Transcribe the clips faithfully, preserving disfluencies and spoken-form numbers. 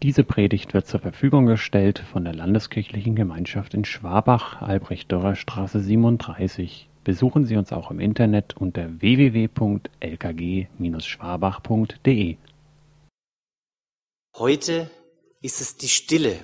Diese Predigt wird zur Verfügung gestellt von der Landeskirchlichen Gemeinschaft in Schwabach, Albrecht-Dörrer-Straße siebenunddreißig. Besuchen Sie uns auch im Internet unter w w w punkt l k g Bindestrich schwabach punkt d e. Heute ist es die Stille.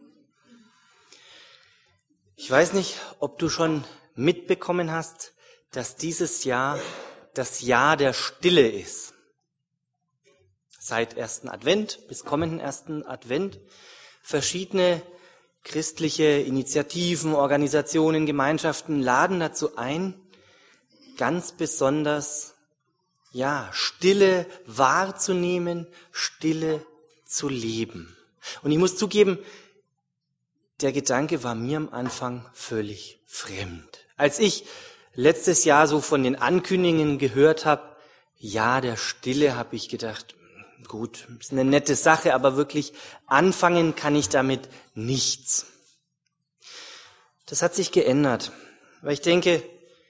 Ich weiß nicht, ob du schon mitbekommen hast, dass dieses Jahr das Jahr der Stille ist. Seit ersten Advent bis kommenden ersten Advent verschiedene christliche Initiativen, Organisationen, Gemeinschaften laden dazu ein, ganz besonders ja, Stille wahrzunehmen, Stille zu leben. Und ich muss zugeben, der Gedanke war mir am Anfang völlig fremd. Als ich letztes Jahr so von den Ankündigungen gehört habe, ja, der Stille, habe ich gedacht, gut, ist eine nette Sache, aber wirklich anfangen kann ich damit nichts. Das hat sich geändert, weil ich denke,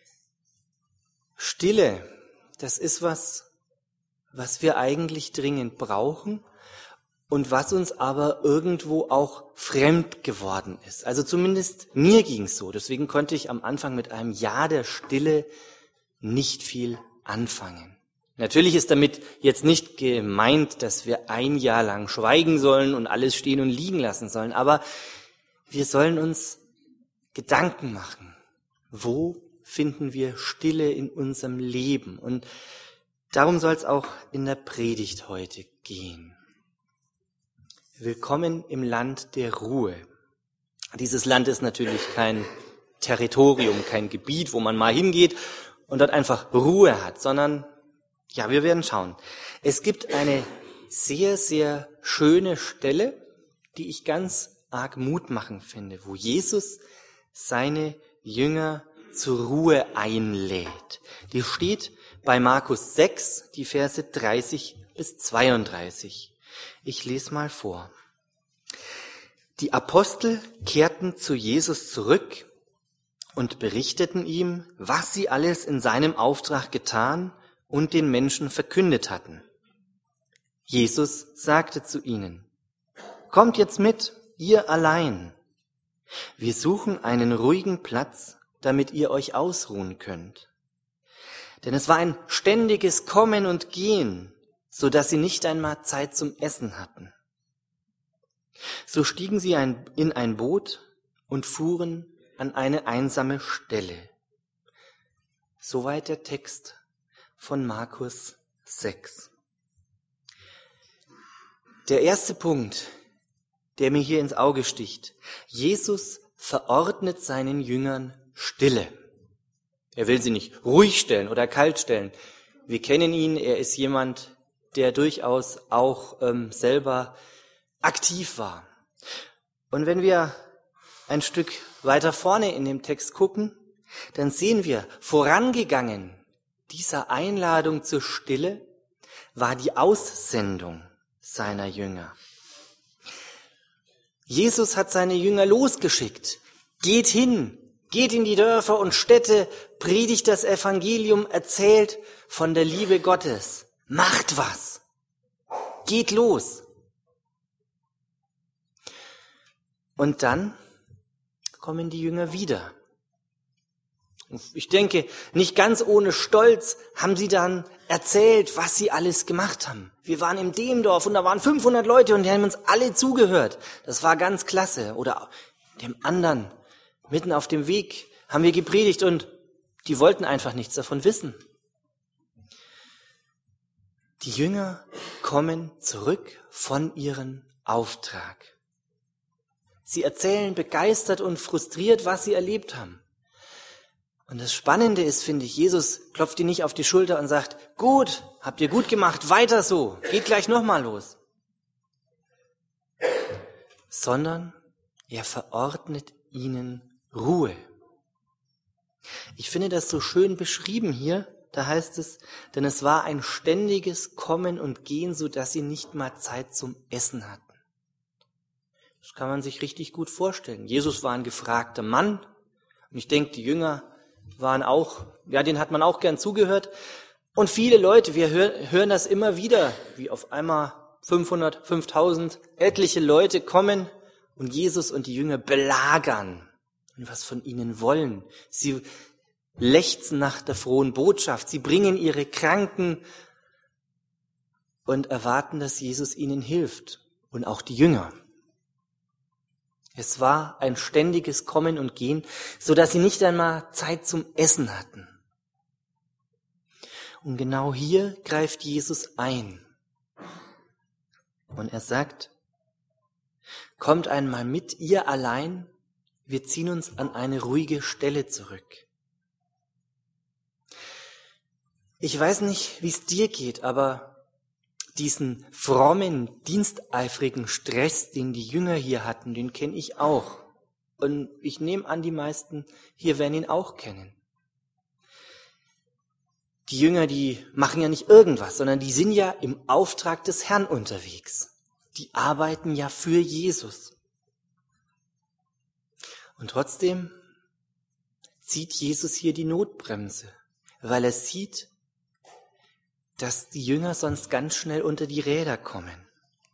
Stille, das ist was, was wir eigentlich dringend brauchen und was uns aber irgendwo auch fremd geworden ist. Also zumindest mir ging es so. Deswegen konnte ich am Anfang mit einem Ja der Stille nicht viel anfangen. Natürlich ist damit jetzt nicht gemeint, dass wir ein Jahr lang schweigen sollen und alles stehen und liegen lassen sollen, aber wir sollen uns Gedanken machen. Wo finden wir Stille in unserem Leben? Und darum soll es auch in der Predigt heute gehen. Willkommen im Land der Ruhe. Dieses Land ist natürlich kein Territorium, kein Gebiet, wo man mal hingeht und dort einfach Ruhe hat, sondern ja, wir werden schauen. Es gibt eine sehr, sehr schöne Stelle, die ich ganz arg Mut machen finde, wo Jesus seine Jünger zur Ruhe einlädt. Die steht bei Markus sechs, die Verse dreißig bis zweiunddreißig. Ich lese mal vor. Die Apostel kehrten zu Jesus zurück und berichteten ihm, was sie alles in seinem Auftrag getan und den Menschen verkündet hatten. Jesus sagte zu ihnen, kommt jetzt mit, ihr allein. Wir suchen einen ruhigen Platz, damit ihr euch ausruhen könnt. Denn es war ein ständiges Kommen und Gehen, so dass sie nicht einmal Zeit zum Essen hatten. So stiegen sie in ein Boot und fuhren an eine einsame Stelle. Soweit der Text von Markus sechs. Der erste Punkt, der mir hier ins Auge sticht. Jesus verordnet seinen Jüngern Stille. Er will sie nicht ruhig stellen oder kalt stellen. Wir kennen ihn, er ist jemand, der durchaus auch ähm, selber aktiv war. Und wenn wir ein Stück weiter vorne in dem Text gucken, dann sehen wir, vorangegangen dieser Einladung zur Stille war die Aussendung seiner Jünger. Jesus hat seine Jünger losgeschickt. Geht hin, geht in die Dörfer und Städte, predigt das Evangelium, erzählt von der Liebe Gottes. Macht was. Geht los. Und dann kommen die Jünger wieder. Ich denke, nicht ganz ohne Stolz haben sie dann erzählt, was sie alles gemacht haben. Wir waren in dem Dorf und da waren fünfhundert Leute und die haben uns alle zugehört. Das war ganz klasse. Oder dem anderen, mitten auf dem Weg, haben wir gepredigt und die wollten einfach nichts davon wissen. Die Jünger kommen zurück von ihrem Auftrag. Sie erzählen begeistert und frustriert, was sie erlebt haben. Und das Spannende ist, finde ich, Jesus klopft ihnen nicht auf die Schulter und sagt, gut, habt ihr gut gemacht, weiter so, geht gleich nochmal los. Sondern er verordnet ihnen Ruhe. Ich finde das so schön beschrieben hier, da heißt es, denn es war ein ständiges Kommen und Gehen, so dass sie nicht mal Zeit zum Essen hatten. Das kann man sich richtig gut vorstellen. Jesus war ein gefragter Mann und ich denke, die Jünger waren auch, ja, denen hat man auch gern zugehört. Und viele Leute, wir hören, hören das immer wieder, wie auf einmal fünfhundert, fünftausend, etliche Leute kommen und Jesus und die Jünger belagern und was von ihnen wollen. Sie lechzen nach der frohen Botschaft. Sie bringen ihre Kranken und erwarten, dass Jesus ihnen hilft. Und auch die Jünger. Es war ein ständiges Kommen und Gehen, so dass sie nicht einmal Zeit zum Essen hatten. Und genau hier greift Jesus ein. Und er sagt, kommt einmal mit, ihr allein, wir ziehen uns an eine ruhige Stelle zurück. Ich weiß nicht, wie es dir geht, aber diesen frommen, diensteifrigen Stress, den die Jünger hier hatten, den kenne ich auch. Und ich nehme an, die meisten hier werden ihn auch kennen. Die Jünger, die machen ja nicht irgendwas, sondern die sind ja im Auftrag des Herrn unterwegs. Die arbeiten ja für Jesus. Und trotzdem zieht Jesus hier die Notbremse, weil er sieht, dass die Jünger sonst ganz schnell unter die Räder kommen.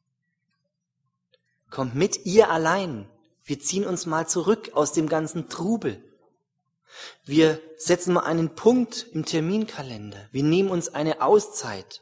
Kommt mit, ihr allein. Wir ziehen uns mal zurück aus dem ganzen Trubel. Wir setzen mal einen Punkt im Terminkalender. Wir nehmen uns eine Auszeit.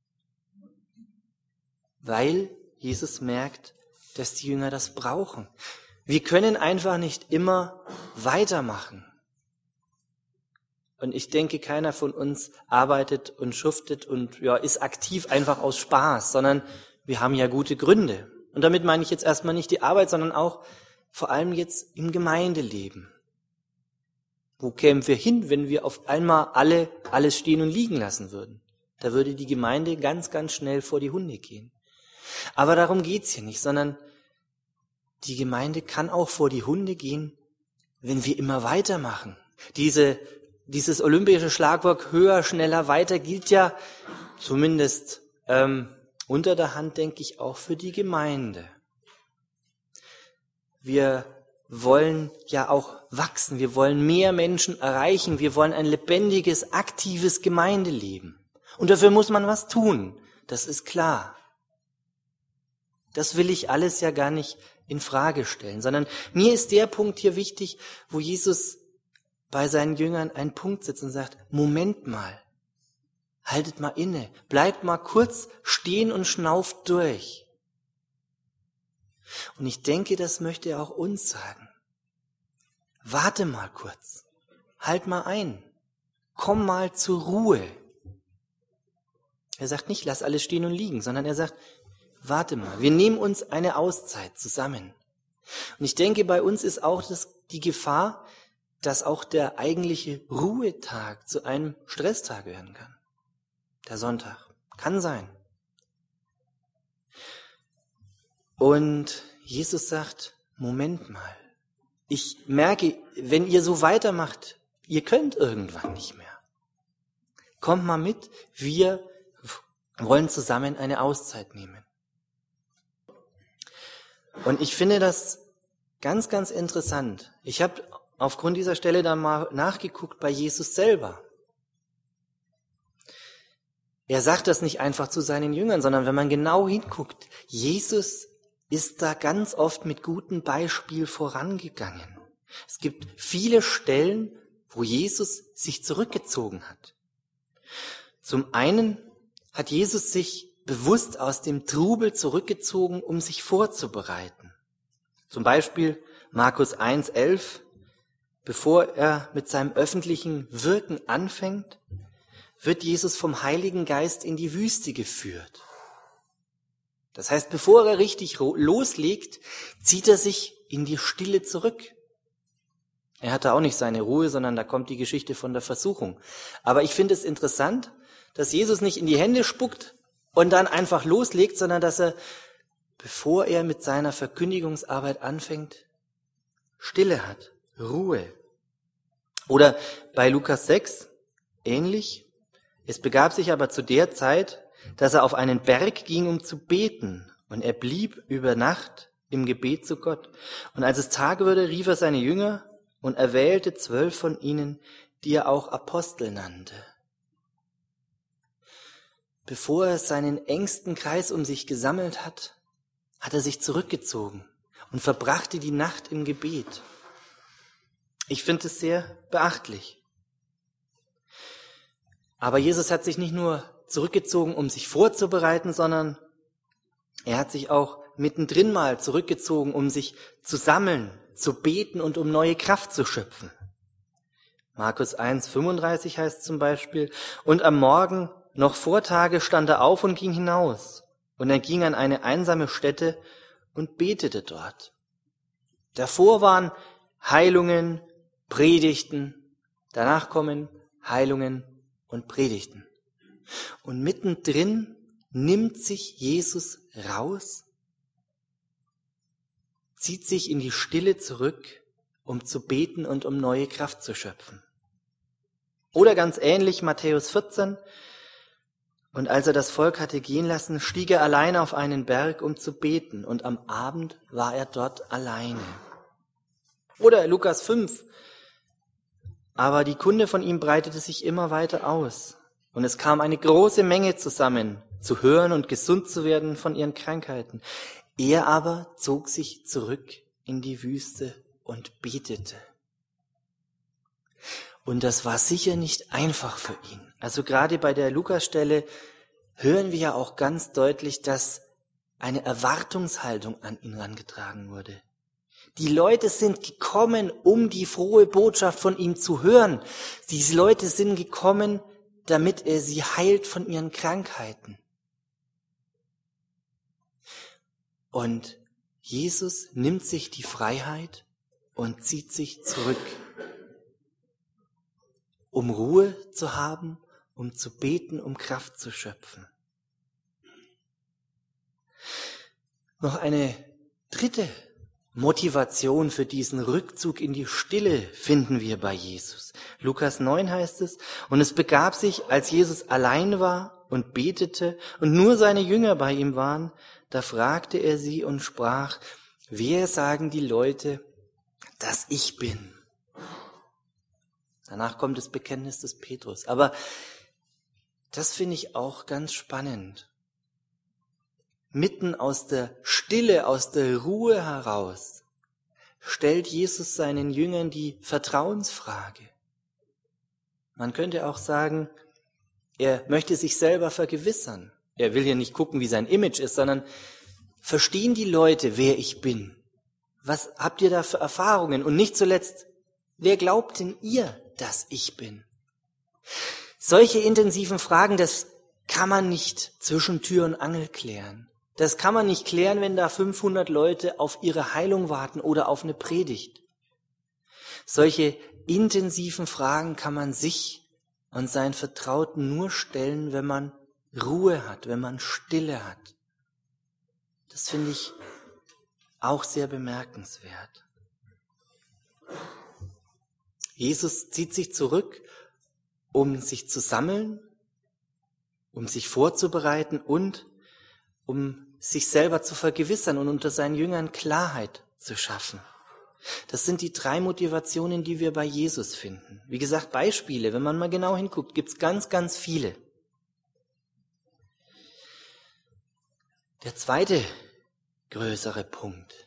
Weil Jesus merkt, dass die Jünger das brauchen. Wir können einfach nicht immer weitermachen. Und ich denke, keiner von uns arbeitet und schuftet und ja, ist aktiv einfach aus Spaß, sondern wir haben ja gute Gründe. Und damit meine ich jetzt erstmal nicht die Arbeit, sondern auch vor allem jetzt im Gemeindeleben. Wo kämen wir hin, wenn wir auf einmal alle alles stehen und liegen lassen würden? Da würde die Gemeinde ganz, ganz schnell vor die Hunde gehen. Aber darum geht's hier nicht, sondern die Gemeinde kann auch vor die Hunde gehen, wenn wir immer weitermachen. Diese Dieses olympische Schlagwort höher, schneller, weiter gilt ja zumindest ähm, unter der Hand, denke ich, auch für die Gemeinde. Wir wollen ja auch wachsen, wir wollen mehr Menschen erreichen, wir wollen ein lebendiges, aktives Gemeindeleben. Und dafür muss man was tun, das ist klar. Das will ich alles ja gar nicht in Frage stellen, sondern mir ist der Punkt hier wichtig, wo Jesus bei seinen Jüngern einen Punkt setzt und sagt, Moment mal, haltet mal inne, bleibt mal kurz stehen und schnauft durch. Und ich denke, das möchte er auch uns sagen. Warte mal kurz, halt mal ein, komm mal zur Ruhe. Er sagt nicht, lass alles stehen und liegen, sondern er sagt, warte mal, wir nehmen uns eine Auszeit zusammen. Und ich denke, bei uns ist auch das, die Gefahr, dass auch der eigentliche Ruhetag zu einem Stresstag werden kann. Der Sonntag. Kann sein. Und Jesus sagt, Moment mal. Ich merke, wenn ihr so weitermacht, ihr könnt irgendwann nicht mehr. Kommt mal mit, wir wollen zusammen eine Auszeit nehmen. Und ich finde das ganz, ganz interessant. Ich habe aufgrund dieser Stelle dann mal nachgeguckt bei Jesus selber. Er sagt das nicht einfach zu seinen Jüngern, sondern wenn man genau hinguckt, Jesus ist da ganz oft mit gutem Beispiel vorangegangen. Es gibt viele Stellen, wo Jesus sich zurückgezogen hat. Zum einen hat Jesus sich bewusst aus dem Trubel zurückgezogen, um sich vorzubereiten. Zum Beispiel Markus eins, elf. Bevor er mit seinem öffentlichen Wirken anfängt, wird Jesus vom Heiligen Geist in die Wüste geführt. Das heißt, bevor er richtig loslegt, zieht er sich in die Stille zurück. Er hatte auch nicht seine Ruhe, sondern da kommt die Geschichte von der Versuchung. Aber ich finde es interessant, dass Jesus nicht in die Hände spuckt und dann einfach loslegt, sondern dass er, bevor er mit seiner Verkündigungsarbeit anfängt, Stille hat. Ruhe. Oder bei Lukas sechs, ähnlich. Es begab sich aber zu der Zeit, dass er auf einen Berg ging, um zu beten. Und er blieb über Nacht im Gebet zu Gott. Und als es Tag wurde, rief er seine Jünger und erwählte zwölf von ihnen, die er auch Apostel nannte. bevor er seinen engsten Kreis um sich gesammelt hat, hat er sich zurückgezogen und verbrachte die Nacht im Gebet. Ich finde es sehr beachtlich. Aber Jesus hat sich nicht nur zurückgezogen, um sich vorzubereiten, sondern er hat sich auch mittendrin mal zurückgezogen, um sich zu sammeln, zu beten und um neue Kraft zu schöpfen. Markus eins fünfunddreißig heißt zum Beispiel, und am Morgen, noch vor Tage, stand er auf und ging hinaus. Und er ging an eine einsame Stätte und betete dort. Davor waren Heilungen, Predigten, danach kommen Heilungen und Predigten. Und mittendrin nimmt sich Jesus raus, zieht sich in die Stille zurück, um zu beten und um neue Kraft zu schöpfen. Oder ganz ähnlich Matthäus vierzehn, und als er das Volk hatte gehen lassen, stieg er allein auf einen Berg, um zu beten, und am Abend war er dort alleine. Oder Lukas fünf, aber die Kunde von ihm breitete sich immer weiter aus, und es kam eine große Menge zusammen, zu hören und gesund zu werden von ihren Krankheiten. Er aber zog sich zurück in die Wüste und betete. Und das war sicher nicht einfach für ihn. Also gerade bei der Lukas-Stelle hören wir ja auch ganz deutlich, dass eine Erwartungshaltung an ihn herangetragen wurde. Die Leute sind gekommen, um die frohe Botschaft von ihm zu hören. Diese Leute sind gekommen, damit er sie heilt von ihren Krankheiten. Und Jesus nimmt sich die Freiheit und zieht sich zurück, um Ruhe zu haben, um zu beten, um Kraft zu schöpfen. Noch eine dritte Motivation für diesen Rückzug in die Stille finden wir bei Jesus. Lukas neun heißt es, und es begab sich, als Jesus allein war und betete und nur seine Jünger bei ihm waren, da fragte er sie und sprach, wer sagen die Leute, dass ich bin? Danach kommt das Bekenntnis des Petrus. Aber das finde ich auch ganz spannend. Mitten aus der Stille, aus der Ruhe heraus, stellt Jesus seinen Jüngern die Vertrauensfrage. Man könnte auch sagen, er möchte sich selber vergewissern. Er will ja nicht gucken, wie sein Image ist, sondern verstehen die Leute, wer ich bin? Was habt ihr da für Erfahrungen? Und nicht zuletzt, wer glaubt denn ihr, dass ich bin? Solche intensiven Fragen, das kann man nicht zwischen Tür und Angel klären. Das kann man nicht klären, wenn da fünfhundert Leute auf ihre Heilung warten oder auf eine Predigt. Solche intensiven Fragen kann man sich und seinen Vertrauten nur stellen, wenn man Ruhe hat, wenn man Stille hat. Das finde ich auch sehr bemerkenswert. Jesus zieht sich zurück, um sich zu sammeln, um sich vorzubereiten und um sich selber zu vergewissern und unter seinen Jüngern Klarheit zu schaffen. Das sind die drei Motivationen, die wir bei Jesus finden. Wie gesagt, Beispiele, wenn man mal genau hinguckt, gibt es ganz, ganz viele. Der zweite größere Punkt.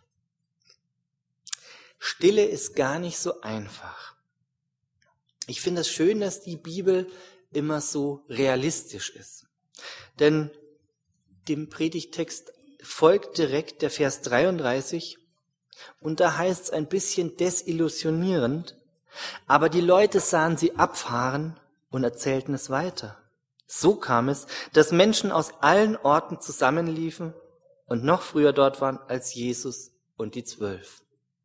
Stille ist gar nicht so einfach. Ich finde es schön, dass die Bibel immer so realistisch ist. Denn dem Predigttext folgt direkt der Vers dreiunddreißig und da heißt es ein bisschen desillusionierend, aber die Leute sahen sie abfahren und erzählten es weiter. So kam es, dass Menschen aus allen Orten zusammenliefen und noch früher dort waren als Jesus und die Zwölf.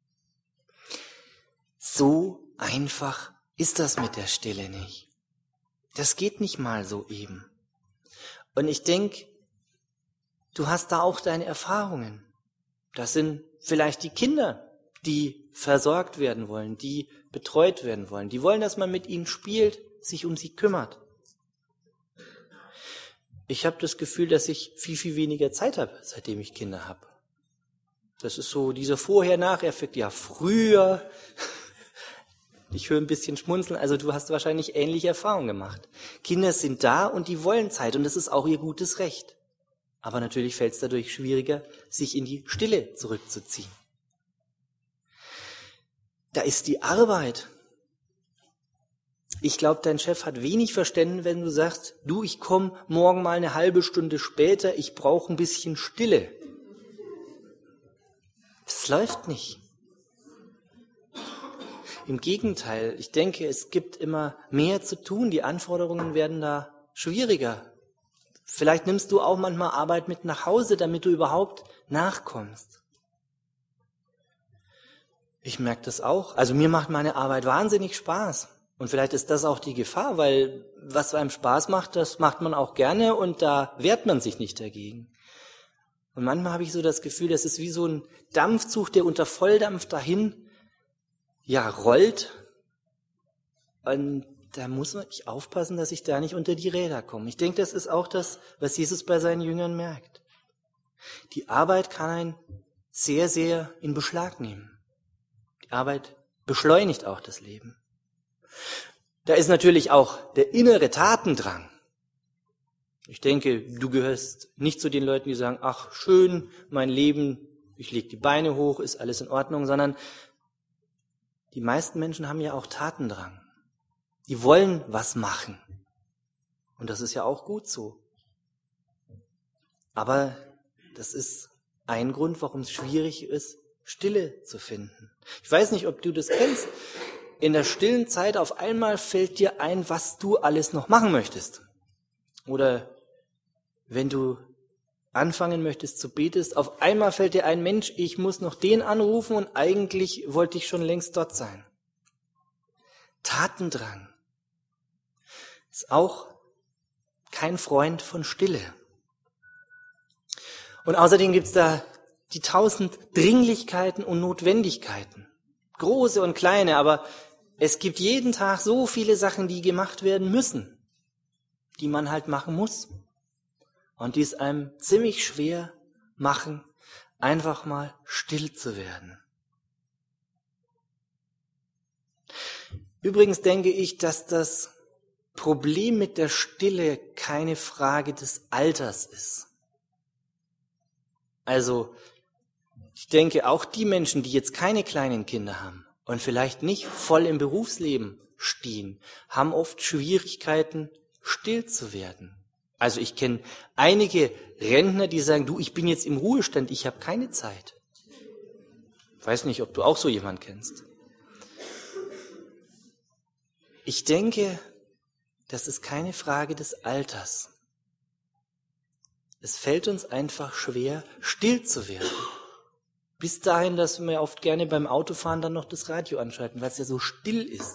So einfach ist das mit der Stille nicht. Das geht nicht mal so eben. Und ich denke, du hast da auch deine Erfahrungen. Das sind vielleicht die Kinder, die versorgt werden wollen, die betreut werden wollen. Die wollen, dass man mit ihnen spielt, sich um sie kümmert. Ich habe das Gefühl, dass ich viel, viel weniger Zeit habe, seitdem ich Kinder habe. Das ist so dieser Vorher-Nachher-Effekt. Ja, früher, Ich höre ein bisschen schmunzeln, also du hast wahrscheinlich ähnliche Erfahrungen gemacht. Kinder sind da und die wollen Zeit und das ist auch ihr gutes Recht. Aber natürlich fällt es dadurch schwieriger, sich in die Stille zurückzuziehen. Da ist die Arbeit. Ich glaube, dein Chef hat wenig Verständnis, wenn du sagst, du, ich komme morgen mal eine halbe Stunde später, ich brauche ein bisschen Stille. Das läuft nicht. Im Gegenteil, ich denke, es gibt immer mehr zu tun, die Anforderungen werden da schwieriger. Vielleicht nimmst du auch manchmal Arbeit mit nach Hause, damit du überhaupt nachkommst. Ich merke das auch. Also mir macht meine Arbeit wahnsinnig Spaß. Und vielleicht ist das auch die Gefahr, weil was einem Spaß macht, das macht man auch gerne und da wehrt man sich nicht dagegen. Und manchmal habe ich so das Gefühl, das ist wie so ein Dampfzug, der unter Volldampf dahin ja rollt. Und da muss man nicht aufpassen, dass ich da nicht unter die Räder komme. Ich denke, das ist auch das, was Jesus bei seinen Jüngern merkt. Die Arbeit kann einen sehr, sehr in Beschlag nehmen. Die Arbeit beschleunigt auch das Leben. Da ist natürlich auch der innere Tatendrang. Ich denke, du gehörst nicht zu den Leuten, die sagen, ach schön, mein Leben, ich lege die Beine hoch, ist alles in Ordnung, sondern die meisten Menschen haben ja auch Tatendrang. Die wollen was machen. Und das ist ja auch gut so. Aber das ist ein Grund, warum es schwierig ist, Stille zu finden. Ich weiß nicht, ob du das kennst. In der stillen Zeit auf einmal fällt dir ein, was du alles noch machen möchtest. Oder wenn du anfangen möchtest zu beten, auf einmal fällt dir ein, Mensch, ich muss noch den anrufen und eigentlich wollte ich schon längst dort sein. Tatendrang ist auch kein Freund von Stille. Und außerdem gibt's da die tausend Dringlichkeiten und Notwendigkeiten. Große und kleine, aber es gibt jeden Tag so viele Sachen, die gemacht werden müssen, die man halt machen muss. Und die es einem ziemlich schwer machen, einfach mal still zu werden. Übrigens denke ich, dass das Problem mit der Stille keine Frage des Alters ist. Also, ich denke, auch die Menschen, die jetzt keine kleinen Kinder haben und vielleicht nicht voll im Berufsleben stehen, haben oft Schwierigkeiten, still zu werden. Also ich kenne einige Rentner, die sagen, du, ich bin jetzt im Ruhestand, ich habe keine Zeit. Ich weiß nicht, ob du auch so jemanden kennst. Ich denke, das ist keine Frage des Alters. Es fällt uns einfach schwer, still zu werden. Bis dahin, dass wir oft gerne beim Autofahren dann noch das Radio anschalten, weil es ja so still ist.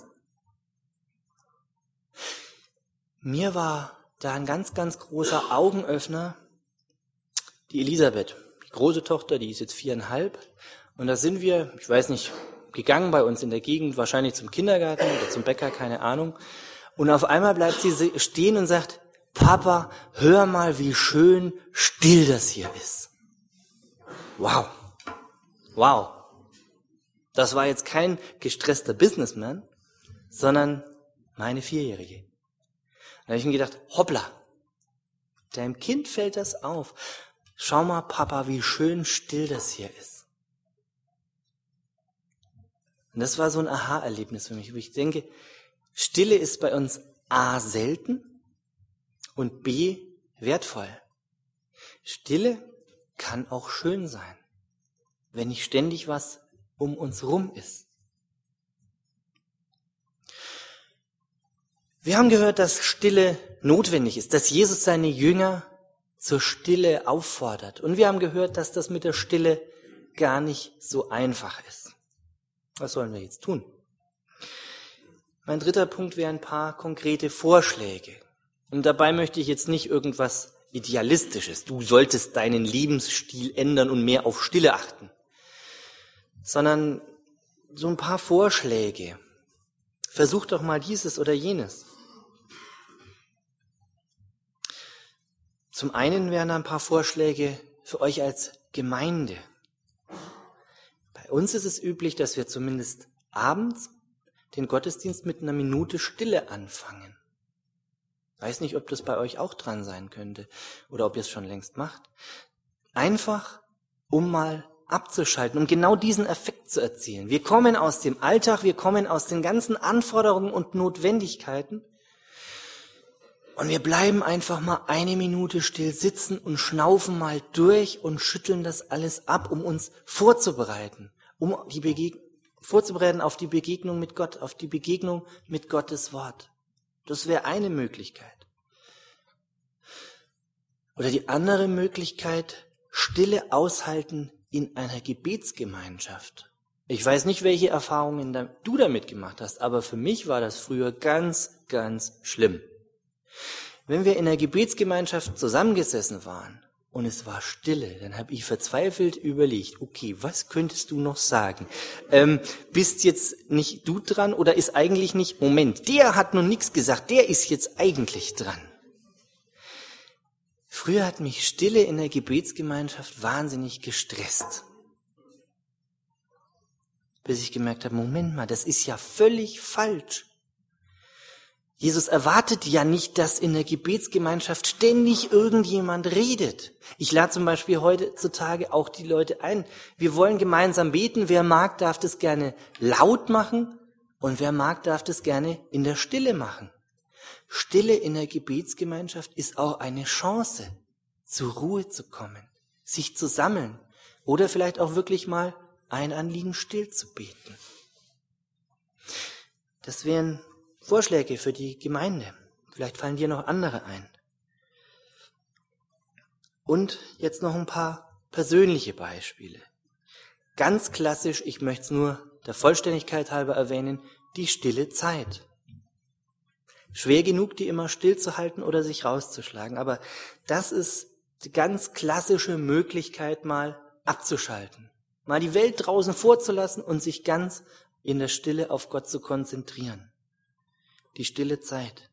Mir war da ein ganz, ganz großer Augenöffner die Elisabeth, die große Tochter, die ist jetzt viereinhalb. Und da sind wir, ich weiß nicht, gegangen bei uns in der Gegend, wahrscheinlich zum Kindergarten oder zum Bäcker, keine Ahnung. Und auf einmal bleibt sie stehen und sagt, Papa, hör mal, wie schön still das hier ist. Wow. Wow. Das war jetzt kein gestresster Businessman, sondern meine Vierjährige. Da habe ich mir gedacht, hoppla, deinem Kind fällt das auf. Schau mal, Papa, wie schön still das hier ist. Und das war so ein Aha-Erlebnis für mich, wo ich denke, Stille ist bei uns A, selten und B, wertvoll. Stille kann auch schön sein, wenn nicht ständig was um uns rum ist. Wir haben gehört, dass Stille notwendig ist, dass Jesus seine Jünger zur Stille auffordert. Und wir haben gehört, dass das mit der Stille gar nicht so einfach ist. Was sollen wir jetzt tun? Mein dritter Punkt wäre ein paar konkrete Vorschläge. Und dabei möchte ich jetzt nicht irgendwas Idealistisches. Du solltest deinen Lebensstil ändern und mehr auf Stille achten. Sondern so ein paar Vorschläge. Versuch doch mal dieses oder jenes. Zum einen wären da ein paar Vorschläge für euch als Gemeinde. Bei uns ist es üblich, dass wir zumindest abends den Gottesdienst mit einer Minute Stille anfangen. Weiß nicht, ob das bei euch auch dran sein könnte oder ob ihr es schon längst macht. Einfach, um mal abzuschalten, um genau diesen Effekt zu erzielen. Wir kommen aus dem Alltag, wir kommen aus den ganzen Anforderungen und Notwendigkeiten und wir bleiben einfach mal eine Minute still sitzen und schnaufen mal durch und schütteln das alles ab, um uns vorzubereiten, um die Begeg- vorzubereiten auf die Begegnung mit Gott, auf die Begegnung mit Gottes Wort. Das wäre eine Möglichkeit. Oder die andere Möglichkeit, Stille aushalten in einer Gebetsgemeinschaft. Ich weiß nicht, welche Erfahrungen du damit gemacht hast, aber für mich war das früher ganz, ganz schlimm. Wenn wir in einer Gebetsgemeinschaft zusammengesessen waren und es war Stille, dann habe ich verzweifelt überlegt, okay, was könntest du noch sagen? Ähm, bist jetzt nicht du dran oder ist eigentlich nicht, Moment, der hat noch nichts gesagt, der ist jetzt eigentlich dran. Früher hat mich Stille in der Gebetsgemeinschaft wahnsinnig gestresst. Bis ich gemerkt habe, Moment mal, das ist ja völlig falsch. Jesus erwartet ja nicht, dass in der Gebetsgemeinschaft ständig irgendjemand redet. Ich lade zum Beispiel heutzutage auch die Leute ein. Wir wollen gemeinsam beten. Wer mag, darf das gerne laut machen und wer mag, darf das gerne in der Stille machen. Stille in der Gebetsgemeinschaft ist auch eine Chance, zur Ruhe zu kommen, sich zu sammeln oder vielleicht auch wirklich mal ein Anliegen still zu beten. Das wären Vorschläge für die Gemeinde. Vielleicht fallen dir noch andere ein. Und jetzt noch ein paar persönliche Beispiele. Ganz klassisch, ich möchte es nur der Vollständigkeit halber erwähnen, die stille Zeit. Schwer genug, die immer stillzuhalten oder sich rauszuschlagen. Aber das ist die ganz klassische Möglichkeit, mal abzuschalten. Mal die Welt draußen vorzulassen und sich ganz in der Stille auf Gott zu konzentrieren. Die stille Zeit.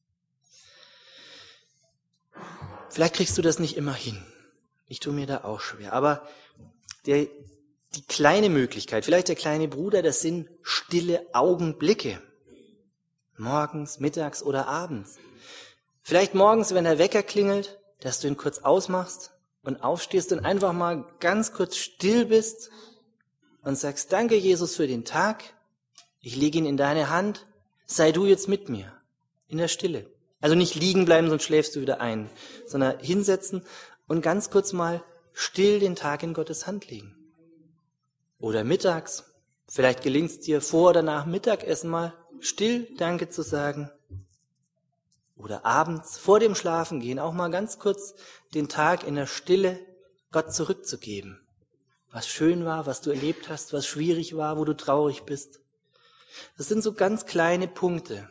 Vielleicht kriegst du das nicht immer hin. Ich tue mir da auch schwer. Aber der, die kleine Möglichkeit, vielleicht der kleine Bruder, das sind stille Augenblicke. Morgens, mittags oder abends. Vielleicht morgens, wenn der Wecker klingelt, dass du ihn kurz ausmachst und aufstehst und einfach mal ganz kurz still bist und sagst, danke Jesus für den Tag, ich lege ihn in deine Hand, sei du jetzt mit mir, in der Stille. Also nicht liegen bleiben, sonst schläfst du wieder ein, sondern hinsetzen und ganz kurz mal still den Tag in Gottes Hand legen. Oder mittags, vielleicht gelingt es dir vor oder nach Mittagessen mal still Danke zu sagen. Oder abends, vor dem Schlafengehen, auch mal ganz kurz den Tag in der Stille Gott zurückzugeben. Was schön war, was du erlebt hast, was schwierig war, wo du traurig bist. Das sind so ganz kleine Punkte.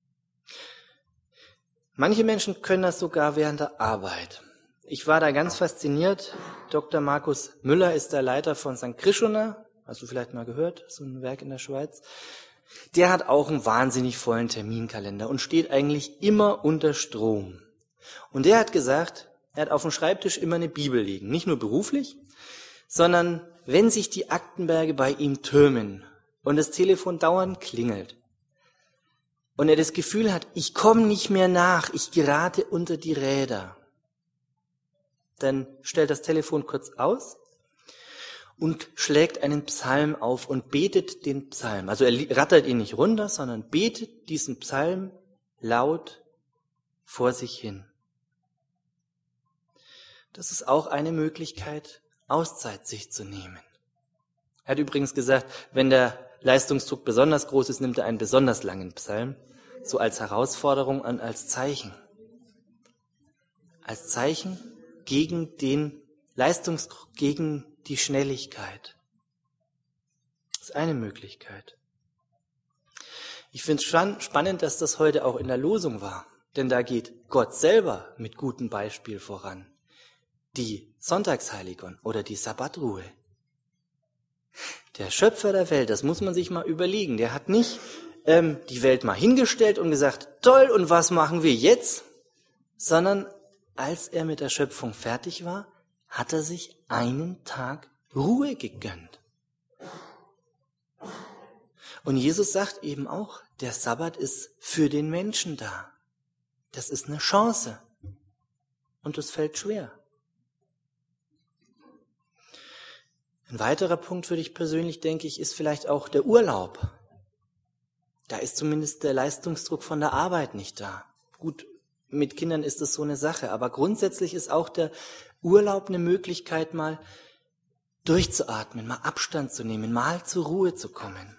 Manche Menschen können das sogar während der Arbeit. Ich war da ganz fasziniert. Doktor Markus Müller ist der Leiter von Sankt Krishona. Hast du vielleicht mal gehört? So ein Werk in der Schweiz. Der hat auch einen wahnsinnig vollen Terminkalender und steht eigentlich immer unter Strom. Und der hat gesagt, er hat auf dem Schreibtisch immer eine Bibel liegen. Nicht nur beruflich, sondern wenn sich die Aktenberge bei ihm türmen und das Telefon dauernd klingelt und er das Gefühl hat, ich komme nicht mehr nach, ich gerate unter die Räder, dann stellt das Telefon kurz aus und schlägt einen Psalm auf und betet den Psalm. Also er rattert ihn nicht runter, sondern betet diesen Psalm laut vor sich hin. Das ist auch eine Möglichkeit, Auszeit sich zu nehmen. Er hat übrigens gesagt, wenn der Leistungsdruck besonders groß ist, nimmt er einen besonders langen Psalm, so als Herausforderung und als Zeichen. Als Zeichen gegen den Leistungsdruck, gegen die Schnelligkeit. Das ist eine Möglichkeit. Ich finde es spannend, dass das heute auch in der Losung war, denn da geht Gott selber mit gutem Beispiel voran. Die Sonntagsheiligung oder die Sabbatruhe. Der Schöpfer der Welt, das muss man sich mal überlegen, der hat nicht ähm, die Welt mal hingestellt und gesagt, toll, und was machen wir jetzt? Sondern als er mit der Schöpfung fertig war, hat er sich einen Tag Ruhe gegönnt. Und Jesus sagt eben auch, der Sabbat ist für den Menschen da. Das ist eine Chance. Und das fällt schwer. Ein weiterer Punkt für dich persönlich, denke ich, ist vielleicht auch der Urlaub. Da ist zumindest der Leistungsdruck von der Arbeit nicht da. Gut, mit Kindern ist das so eine Sache, aber grundsätzlich ist auch der Urlaub eine Möglichkeit, mal durchzuatmen, mal Abstand zu nehmen, mal zur Ruhe zu kommen.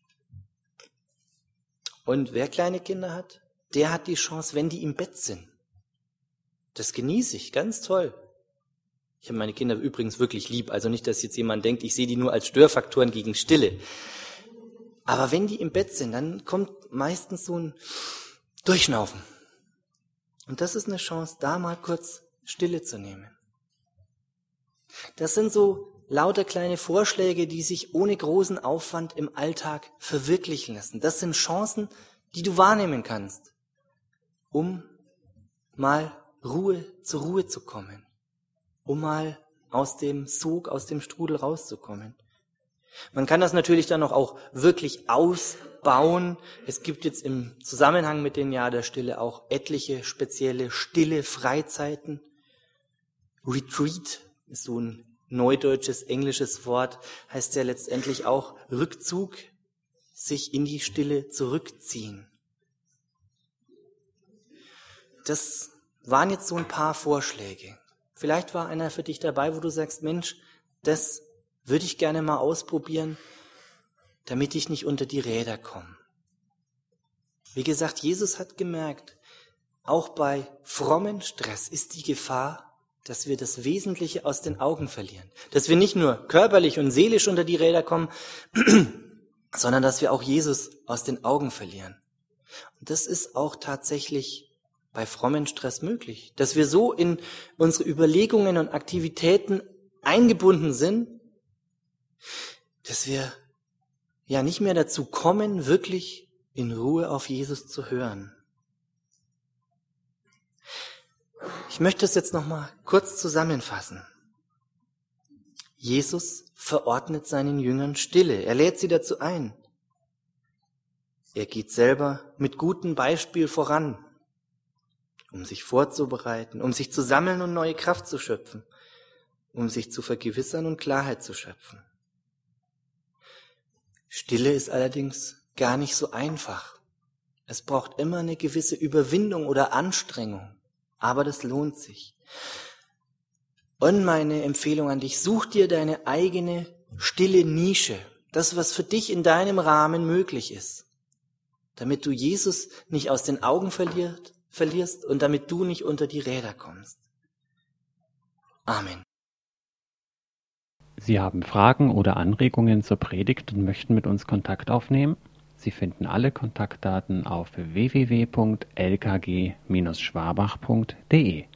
Und wer kleine Kinder hat, der hat die Chance, wenn die im Bett sind. Das genieße ich, ganz toll. Ich habe meine Kinder übrigens wirklich lieb, also nicht, dass jetzt jemand denkt, ich sehe die nur als Störfaktoren gegen Stille. Aber wenn die im Bett sind, dann kommt meistens so ein Durchschnaufen. Und das ist eine Chance, da mal kurz Stille zu nehmen. Das sind so lauter kleine Vorschläge, die sich ohne großen Aufwand im Alltag verwirklichen lassen. Das sind Chancen, die du wahrnehmen kannst, um mal Ruhe zur Ruhe zu kommen, um mal aus dem Sog, aus dem Strudel rauszukommen. Man kann das natürlich dann auch wirklich ausbauen. Es gibt jetzt im Zusammenhang mit dem Jahr der Stille auch etliche spezielle stille Freizeiten. Retreat ist so ein neudeutsches, englisches Wort, heißt ja letztendlich auch Rückzug, sich in die Stille zurückziehen. Das waren jetzt so ein paar Vorschläge. Vielleicht war einer für dich dabei, wo du sagst, Mensch, das würde ich gerne mal ausprobieren, damit ich nicht unter die Räder komme. Wie gesagt, Jesus hat gemerkt, auch bei frommen Stress ist die Gefahr, dass wir das Wesentliche aus den Augen verlieren. Dass wir nicht nur körperlich und seelisch unter die Räder kommen, sondern dass wir auch Jesus aus den Augen verlieren. Und das ist auch tatsächlich bei frommen Stress möglich. Dass wir so in unsere Überlegungen und Aktivitäten eingebunden sind, dass wir ja nicht mehr dazu kommen, wirklich in Ruhe auf Jesus zu hören. Ich möchte es jetzt noch mal kurz zusammenfassen. Jesus verordnet seinen Jüngern Stille. Er lädt sie dazu ein. Er geht selber mit gutem Beispiel voran, um sich vorzubereiten, um sich zu sammeln und neue Kraft zu schöpfen, um sich zu vergewissern und Klarheit zu schöpfen. Stille ist allerdings gar nicht so einfach. Es braucht immer eine gewisse Überwindung oder Anstrengung, aber das lohnt sich. Und meine Empfehlung an dich, such dir deine eigene stille Nische, das, was für dich in deinem Rahmen möglich ist, damit du Jesus nicht aus den Augen verliert, verlierst und damit du nicht unter die Räder kommst. Amen. Sie haben Fragen oder Anregungen zur Predigt und möchten mit uns Kontakt aufnehmen? Sie finden alle Kontaktdaten auf w w w punkt l k g Bindestrich schwabach punkt d e.